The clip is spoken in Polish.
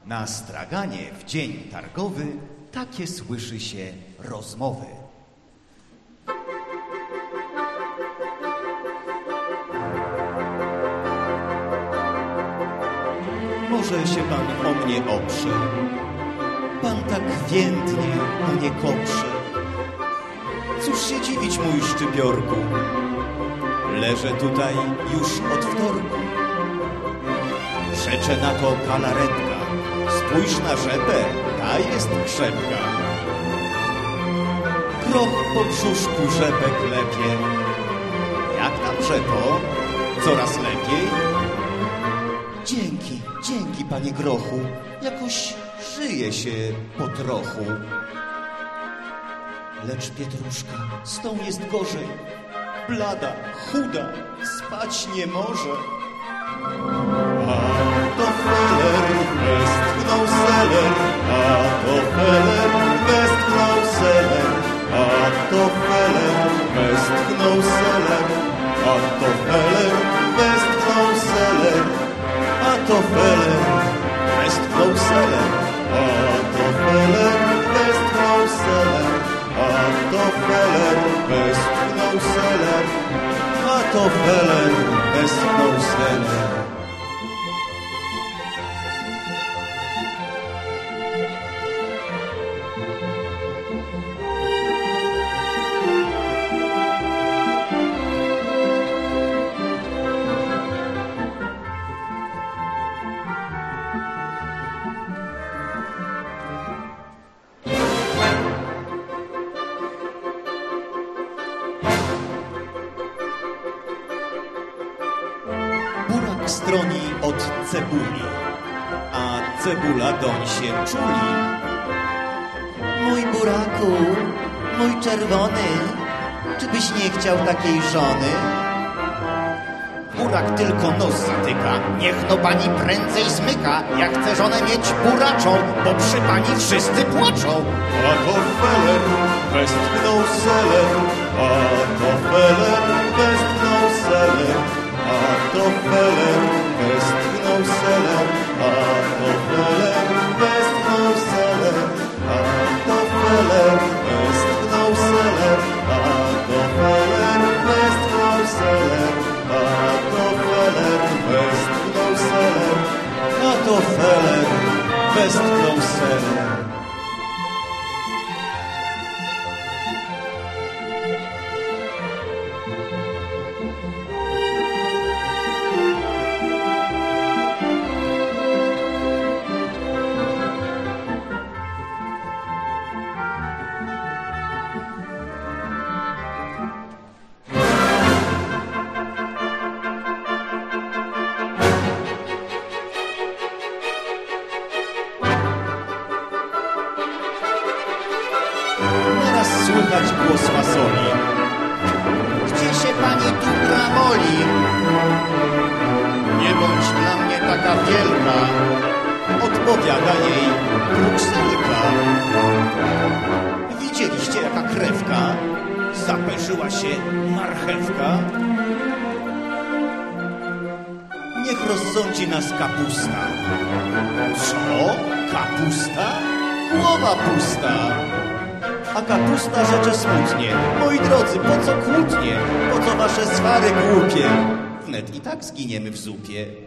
Na straganie w dzień targowy takie słyszy się rozmowy. Może się pan o mnie oprze, pan tak więdnie mnie koprze. Cóż się dziwić, mój szczypiorku, leżę tutaj już od wtorku. Rzecze na to galaretka, spójrz na rzepę, ta jest krzepka. Groch po brzuszku rzepę klepie. Jak tam, rzepo? Coraz lepiej? Dzięki, panie grochu, jakoś żyje się po trochu. Lecz Pietruszka z tą jest gorzej, blada, chuda, spać nie może. A to feller westchnął seler, a to feller westchnął seler, a to feller westchnął seler, a to feller westchnął seler, a to feller westchnął seler, a to feller westchnął seler, a to feller westchnął seler, a to feller westchnął seler. Burak stroni od cebuli, a cebula doń się czuli. Mój buraku, mój czerwony, czy byś nie chciał takiej żony? Burak tylko nos zatyka, niech no pani prędzej zmyka. Ja chcę żonę mieć buraczą, bo przy pani wszyscy płaczą. A to feller westchnął seler, a to feller westchnął seler, a to feller westchnął seler, a to feller westchnął seler, a to feller westchnął seler, a to feller westchnął seler, a to feller westchnął seler, A to feller westchnął seler. Naraz słychać głos fasoli. Gdzie się pani tu gramoli? Nie bądź dla mnie taka wielka, odpowiada jej Brukselka. Widzieliście, jaka krewka? Zapeszyła się marchewka. Niech rozsądzi nas kapusta. Co? Kapusta? Głowa pusta. A kapusta rzecze smutnie. Moi drodzy, po co kłótnie? Po co wasze swary głupie? Wnet i tak zginiemy w zupie.